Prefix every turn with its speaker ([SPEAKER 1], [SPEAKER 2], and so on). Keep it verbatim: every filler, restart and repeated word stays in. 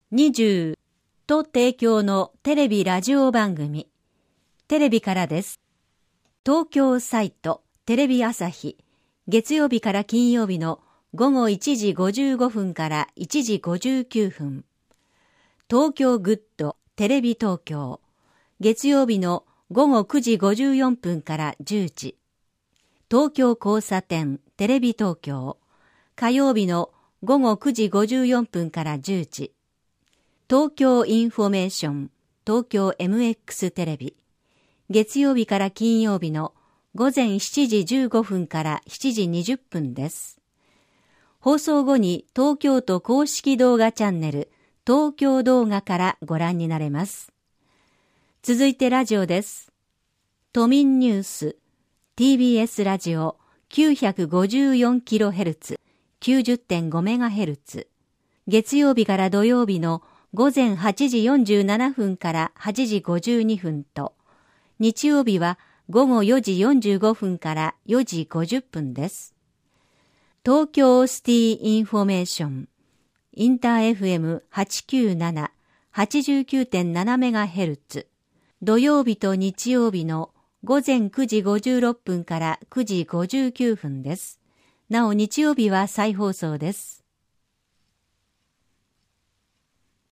[SPEAKER 1] にじゅうと提供のテレビラジオ番組、テレビからです。東京サイトテレビ朝日、月曜日から金曜日の午後いちじごじゅうごふんからいちじごじゅうきゅうふん。東京グッドテレビ東京、月曜日の午後くじごじゅうよんぷんからじゅうじ。東京交差点テレビ東京、火曜日の午後くじごじゅうよんぷんからじゅうじ。東京インフォメーション東京 エムエックス テレビ、月曜日から金曜日の午前しちじじゅうごふんからしちじにじゅっぷんです。放送後に東京都公式動画チャンネル東京動画からご覧になれます。続いてラジオです。都民ニュース ティービーエス ラジオ きゅうひゃくごじゅうよんキロヘルツ きゅうじゅってんごメガヘルツ、月曜日から土曜日の午前はちじよんじゅうななふんからはちじごじゅうにふんと、日曜日は午後よじよんじゅうごふんからよじごじゅっぷんです。東京シティインフォメーション、インター エフエムはちきゅうなな、はちじゅうきゅうてんななメガヘルツ、土曜日と日曜日の午前くじごじゅうろっぷんからくじごじゅうきゅうふんです。なお日曜日は再放送です。